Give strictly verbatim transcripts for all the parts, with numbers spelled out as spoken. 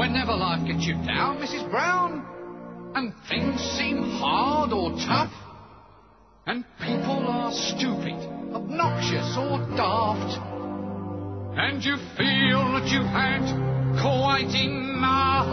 Whenever life gets you down, Missus Brown, and things seem hard or tough, and people are stupid, obnoxious or daft, and you feel that you've had quite enough,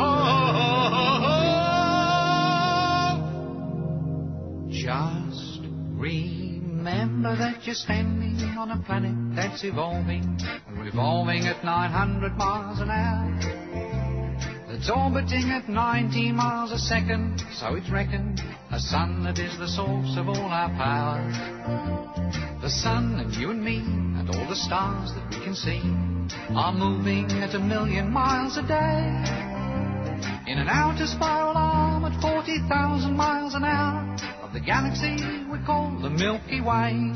just remember that you're standing on a planet that's evolving, revolving at nine hundred miles an hour, that's orbiting at nineteen miles a second, so it's reckoned, a sun that is the source of all our power. The sun and you and me and all the stars that we can see are moving at a million miles a day, in an outer spiral arm at forty thousand miles an hour of the galaxy we call the Milky Way.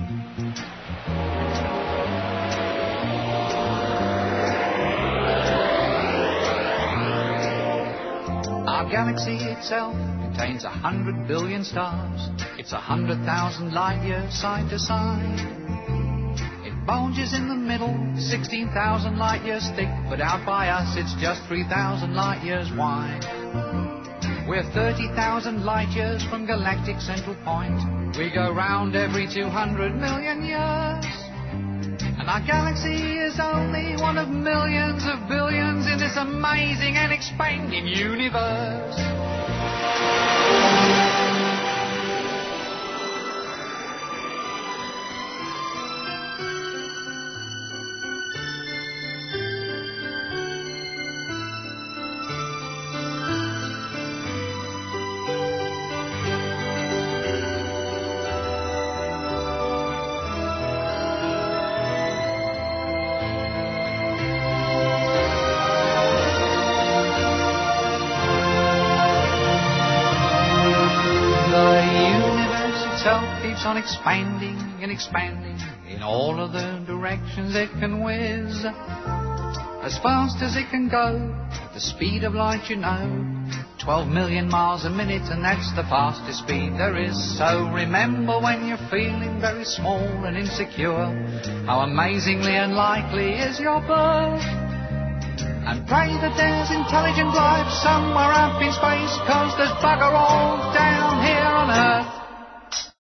Our galaxy itself contains a hundred billion stars. It's a hundred thousand light years side to side. It bulges in the middle, sixteen thousand light years thick, but out by us it's just three thousand light years wide. We're thirty thousand light years from galactic central point. We go round every two hundred million years. And our galaxy is only one of millions of billions in this amazing and expanding universe. Keeps on expanding and expanding in all of the directions it can whiz, as fast as it can go, at the speed of light, you know, twelve million miles a minute, and that's the fastest speed there is. So remember, when you're feeling very small and insecure, how amazingly unlikely is your birth, and pray that there's intelligent life somewhere up in space, 'cause there's bugger all down here on Earth.